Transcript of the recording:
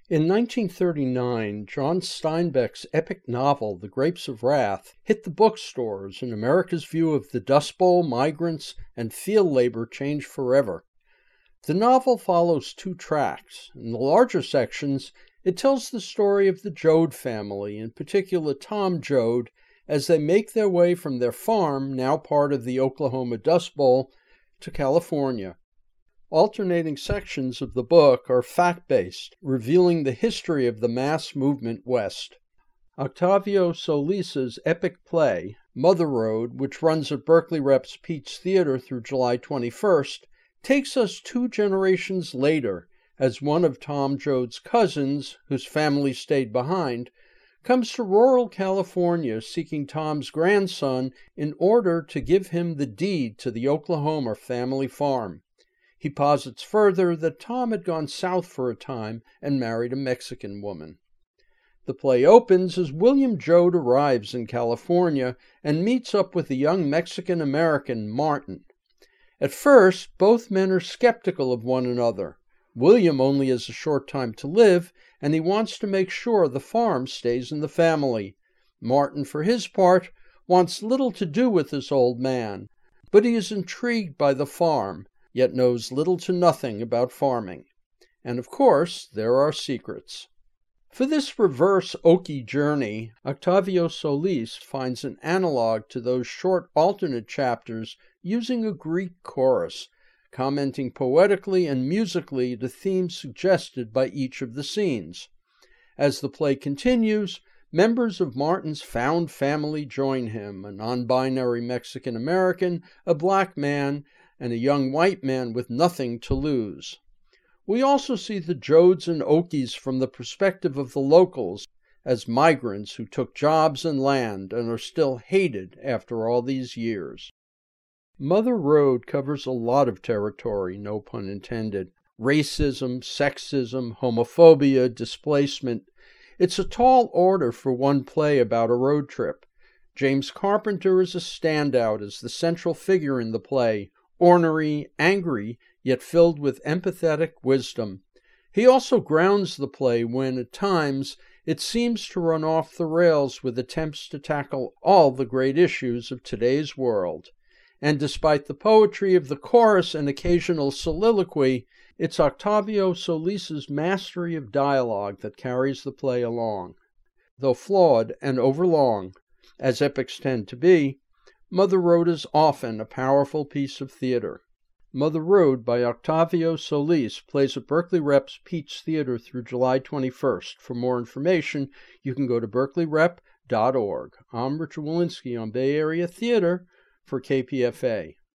In 1939, John Steinbeck's epic novel, The Grapes of Wrath, hit the bookstores, and America's view of the Dust Bowl, migrants, and field labor changed forever. The novel follows two tracks. In the larger sections, it tells the story of the Joad family, in particular Tom Joad, as they make their way from their farm, now part of the Oklahoma Dust Bowl, to California. Alternating sections of the book are fact-based, revealing the history of the mass movement west. Octavio Solis's epic play, Mother Road, which runs at Berkeley Rep's Pete's Theater through July 21st, takes us 2 generations later as one of Tom Joad's cousins, whose family stayed behind, comes to rural California seeking Tom's grandson in order to give him the deed to the Oklahoma family farm. He posits further that Tom had gone south for a time and married a Mexican woman. The play opens as William Joad arrives in California and meets up with the young Mexican-American Martin. At first, both men are skeptical of one another. William only has a short time to live, and he wants to make sure the farm stays in the family. Martin, for his part, wants little to do with this old man, but he is intrigued by the farm, yet knows little to nothing about farming. And of course, there are secrets. For this reverse Okie journey, Octavio Solis finds an analog to those short alternate chapters using a Greek chorus, commenting poetically and musically the themes suggested by each of the scenes. As the play continues, members of Martin's found family join him, a non-binary Mexican-American, a black man, and a young white man with nothing to lose. We also see the Joads and Okies from the perspective of the locals, as migrants who took jobs and land and are still hated after all these years. Mother Road covers a lot of territory, no pun intended. Racism, sexism, homophobia, displacement. It's a tall order for one play about a road trip. James Carpenter is a standout as the central figure in the play, ornery, angry, yet filled with empathetic wisdom. He also grounds the play when, at times, it seems to run off the rails with attempts to tackle all the great issues of today's world. And despite the poetry of the chorus and occasional soliloquy, it's Octavio Solis's mastery of dialogue that carries the play along. Though flawed and overlong, as epics tend to be, Mother Road is often a powerful piece of theater. Mother Road by Octavio Solis plays at Berkeley Rep's Pete's Theater through July 21st. For more information, you can go to berkeleyrep.org. I'm Richard Walensky on Bay Area Theater for KPFA.